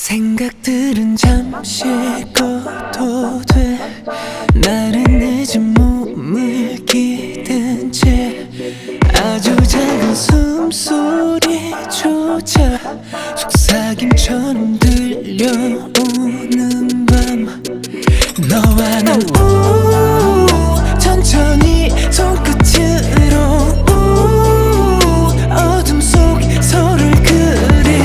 생각들은 잠시 꺼도 돼. 나는 늦은 몸을 기댄 채 아주 작은 숨소리조차 속삭임처럼 들려오는 밤, 너와 난 천천히 손끝으로 어둠 속 서로를 그릴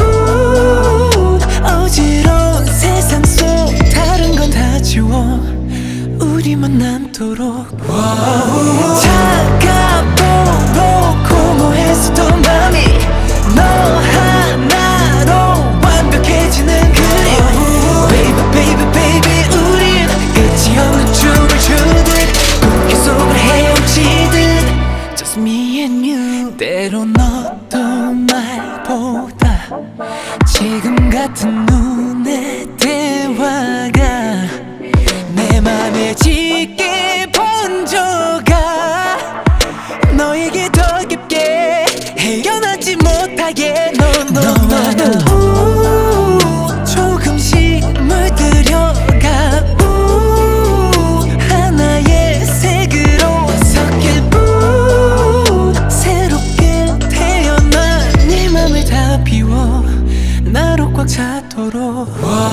어지러운 세상 속 다른 건 다 지워 우리만 남도록. 차가보고 공허했었던 맘이 너 하나로 완벽해지는 그림. Baby baby baby 우린 끝이 없는 춤을 추듯 꿈길 속을 헤엄치듯 Just me and you. 때론 어떤 말보다 지금 같은 눈의 대화가 내 맘에 짙게 번져가 너에게 더 깊게 헤어나지 못하게. 너와 나 조금씩 물들여가 하나의 색으로 섞일 새롭게 태어난 네 맘을 다 비워 나로 꽉 차도록.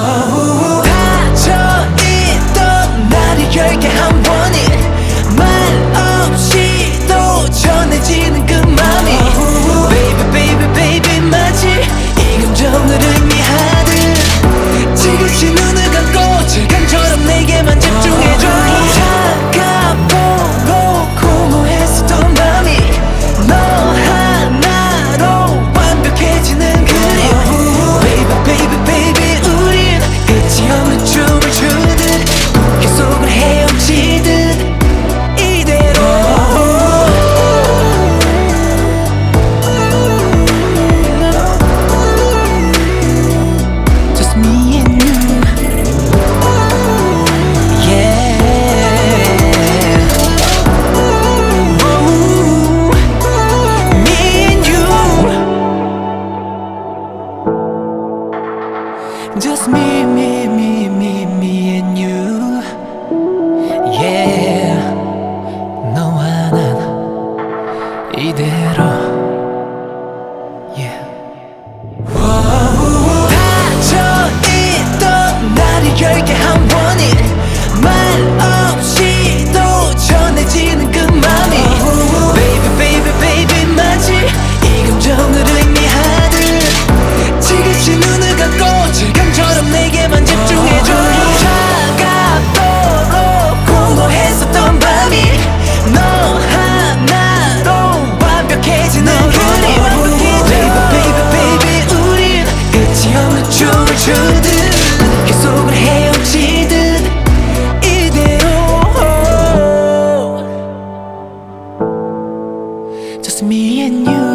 닫혀있던 나를 열게 한 번이 말 없이도 전해지는 그 맘이 Baby baby baby 마치 이 감정을 의미하듯 지그시 눈을 감고 질감처럼 내게만 집중해줘. 차가보고 공허했었던 밤이 너 하나로 완벽해지는 그림. Baby baby baby 우린 끝이 없는 춤을 추듯 꿈길 속을 헤엄치듯 이대로. Just me and you. Yeah. Ooh, me and you. Just me and you. Yeah. 너와 난 이대로. Yeah. 닫혀있던 나를 열게 한 번이 말 없이도 전해지는 그 맘이 Baby baby baby 마치 이 감정을 의미하듯 지그시 눈을 감고 질감처럼 내게만 집중해줘. 차가도록 공허했었던 밤이 너 하나로 완벽해지는 그림. Baby baby baby 우린 끝이 없는 춤을 추듯 꿈길 속을 헤엄치듯 이대로. Just me and you.